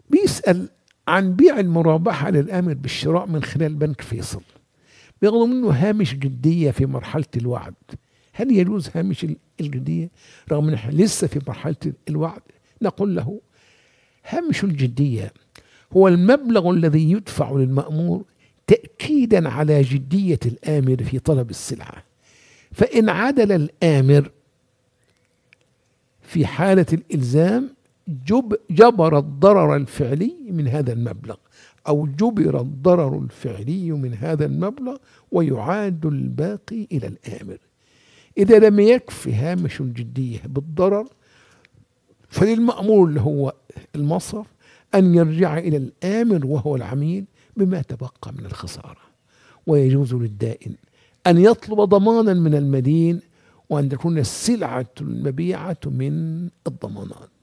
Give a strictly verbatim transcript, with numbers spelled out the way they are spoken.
بيسأل عن بيع المرابحة للآمر بالشراء من خلال بنك فيصل، بياخدوا منه هامش جدية في مرحلة الوعد. هل يجوز هامش الجدية رغم أن احنا لسه في مرحلة الوعد؟ نقول له هامش الجدية هو المبلغ الذي يدفع للمأمور تأكيدا على جدية الآمر في طلب السلعة، فإن عدل الآمر في حالة الإلزام جب جبر الضرر الفعلي من هذا المبلغ، أو جبر الضرر الفعلي من هذا المبلغ ويعاد الباقي إلى الآمر. إذا لم يكفي هامش الجدية بالضرر فللمأمور اللي هو المصرف أن يرجع إلى الآمر وهو العميل بما تبقى من الخسارة. ويجوز للدائن أن يطلب ضمانا من المدين، وأن تكون السلعة المبيعة من الضمانات.